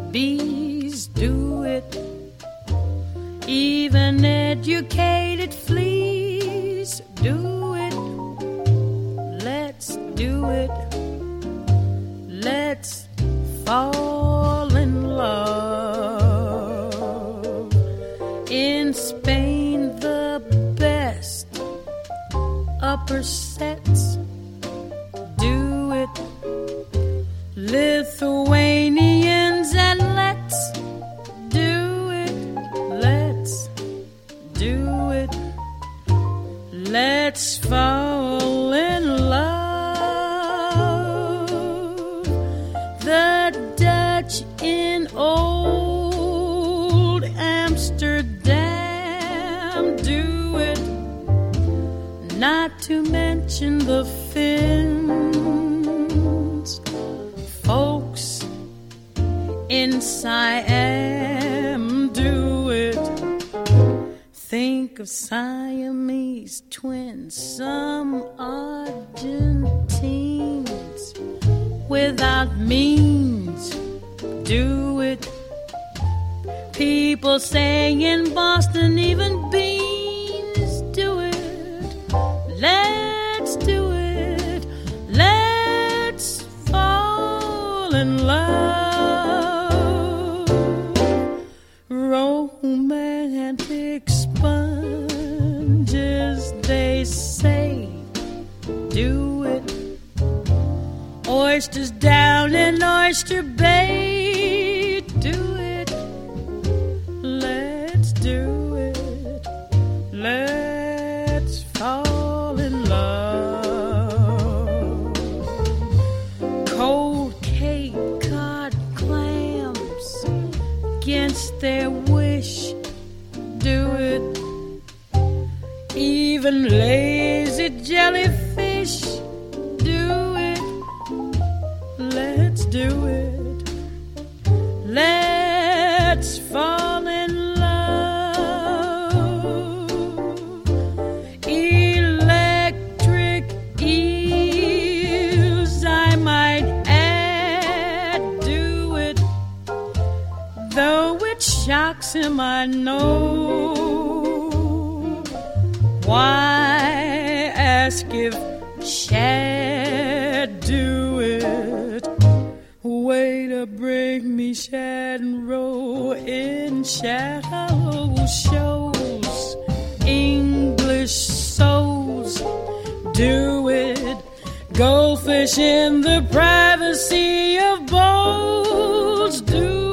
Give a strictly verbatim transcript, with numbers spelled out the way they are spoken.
bees do it. Even educated fleas do it. Let's do it. Let's fall in love. In Spain, the best upper sets do it. Lithuanians, and let's do it. Let's do it. Let's fall in love. The Dutch in old Amsterdam do it. Not to mention the Finns. Folks in Siam do it. Think of Siamese twins, some Argentines without means do it. People saying in Boston even beans do it. Let's do it. Let's fall in love. Romantic sponges, they say, do it. Oysters down in Oyster Bay, do it. Let's do it. Let's fall in love. Cold Cape Cod clams against their wish, do it. Even lazy jellyfish, do it. Let's do it. Let's fall in love. Electric eels, I might add, do it. Though it shocks him, I know. Why ask if shad do it? Way to bring me shad and roe in shallow shows. English souls do it. Goldfish in the privacy of bowls do it.